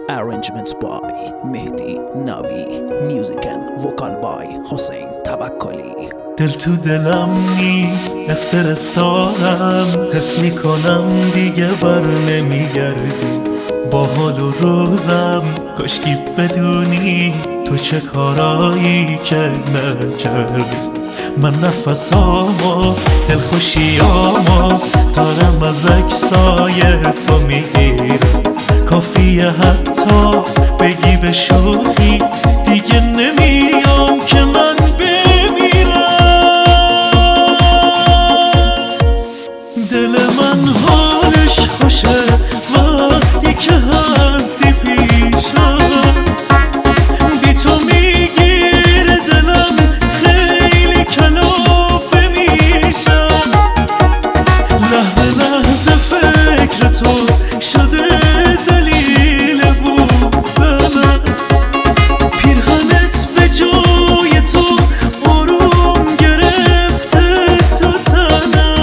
Arrangements by مهدی نوی. Music and vocal by حسین توکلی. دل تو دلم نیست، استرس دارم، حس میکنم دیگه بر نمیگردی. با حال و روزم کاشکی بدونی تو چه کارایی که نکردی. من نفسامو دلخوشیامو دارم از عکسای تو میگیرم. کافیه حتی بگی به شوخی دیگه نمیام که من دل من حالش خوشه وقتی که هستی پیشم. بی تو میگیره دلم، خیلی کلافه میشم. لحظه لحظه فکر تو شده دلیل بودنم. پیرهنت به جای تو آروم گرفته تو تنم.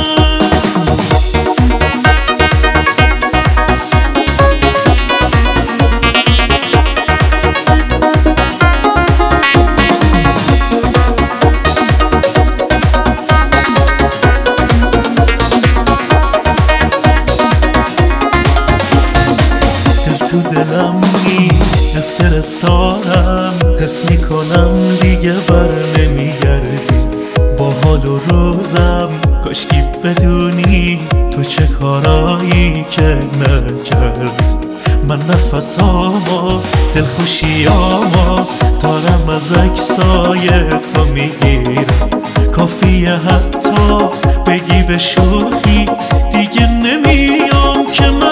تو دلم نیست، استرس دارم، حس میکنم دیگه بر نمیگردی. با حال و روزم کاشکی بدونی تو چه کارایی که نکردی. من نفسامو دلخوشیامو دارم از عکسای تو میگیرم. کافیه حتی بگی به شوخی دیگه نمیام که من